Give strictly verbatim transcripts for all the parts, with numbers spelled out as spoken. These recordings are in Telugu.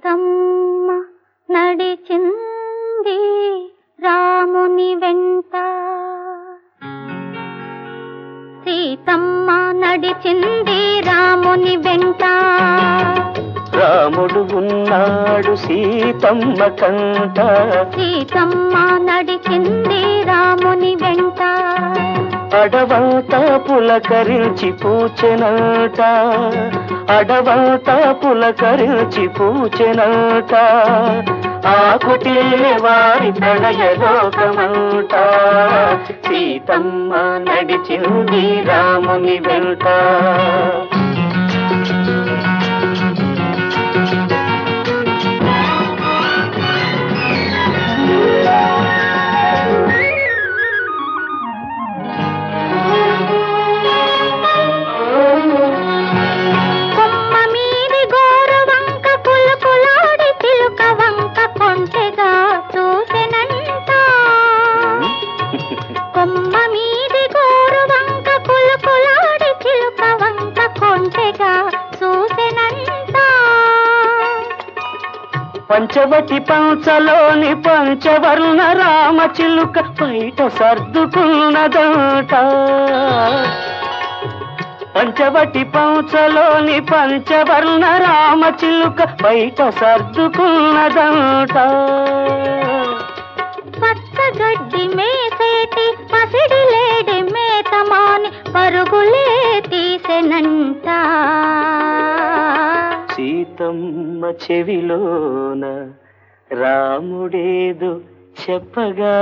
సీతమ్మ నడిచింది రాముని వెంట సీతమ్మ నడిచింది రాముని వెంట రాముడు ఉన్నాడు సీతమ్మ కంట సీతమ్మ నడిచింది రాముని వెంట అడవంతా పులకరించి పూచెనంట అడవంతా పులకరించి పూచెనంట ఆకుటిల్లే వారి ప్రణయలోకమంట సీతమ్మ నడిచింది రాముని వెంట పంచవటి పంచలోని పంచవర్ణ రామ చిలుక బయట సర్దుకున్నదంట పంచవటి పంచలోని పంచవర్ణ రామ చిలుక బయట సర్దుకున్నదంట పచ్చగడ్డి మేసేటి పసిడి లేడి మేతమాని పరుగులే తీసెనంట సీతమ్మ చెవిలోన రాముడేదు చెప్పగా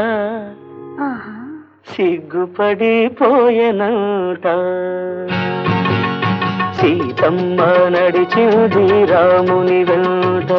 సిగ్గుపడిపోయెనంట సీతమ్మ నడిచింది రాముని వెంట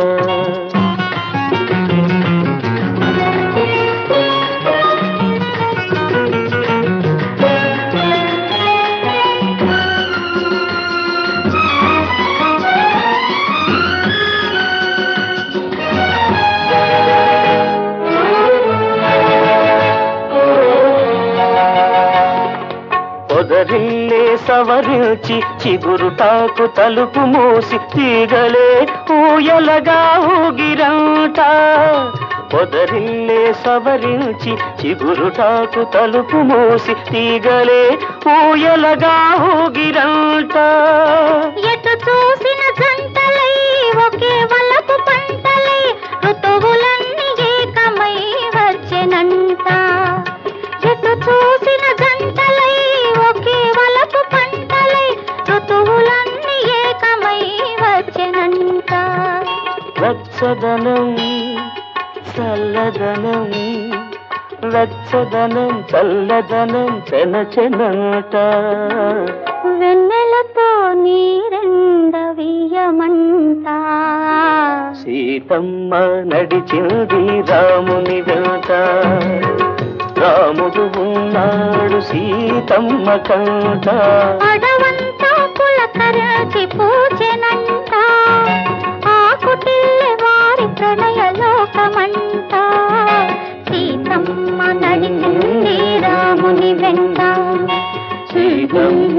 పొదరిల్లే సవరించి చిగురుటాకు తలుపు మూసి తీగలే ఊయలగా ఊగిరంట పొదరిల్లే సవరించి చిగురుటాకు తలుపు మూసి తీగలే ఊయలగా ఊగిరంట ఎటు చూసిన జంటలై ఒకే వలపు పంటలై ఋతువులన్నీ ఏకమై వచ్చెనంట ఎటు చూసిన జంటలై ఒకే వలపు పంటలై ఋతువులన్నీ ఏకమై వచ్చెనంట వెచ్చదనం చల్లదనం వెచ్చదనం చల్లదనం చెనచెనంట వెన్నెలతో నీరెండవీయమంట సీతమ్మ నడిచింది రాముని వెంట రాముడు ఉన్నాడు సీతమ్మ కంట అడవంతా పులకరించి పూచెనంట ఆకుటిల్లే వారి ప్రణయలోకమంట సీతమ్మ నడిచింది రాముని వెంట సీతమ్మ